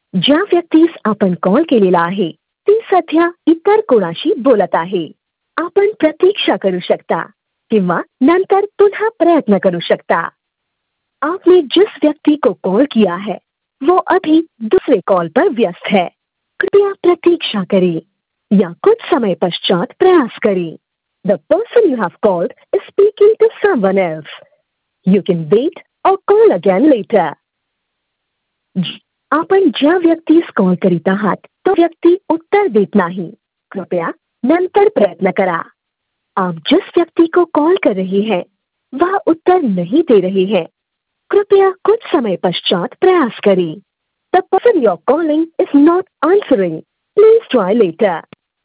ज्या व्यक्तीस आपण कॉल केलेला आहे ती सध्या इतर कोणाशी बोलत आहे. आपण प्रतीक्षा करू शकता किंवा नंतर पुनः प्रयत्न करू शकता. आपने जिस व्यक्ति को कॉल किया है वो अभी दूसरे कॉल पर व्यस्त है. कृपया प्रतीक्षा करें या कुछ समय पश्चात प्रयास करें. The person you have called is speaking to someone else. You can wait or call again later. आपण ज्या व्यक्तीस कॉल करीत आहात तो व्यक्ती उत्तर देत नाही. कृपया नंतर प्रयत्न करा. आप जिस व्यक्ति को कॉल कर रहे हैं वह उत्तर नहीं दे रहे हैं. कृपया कुछ समय पश्चात प्रयास करें. The person you're calling is not answering. Please try later.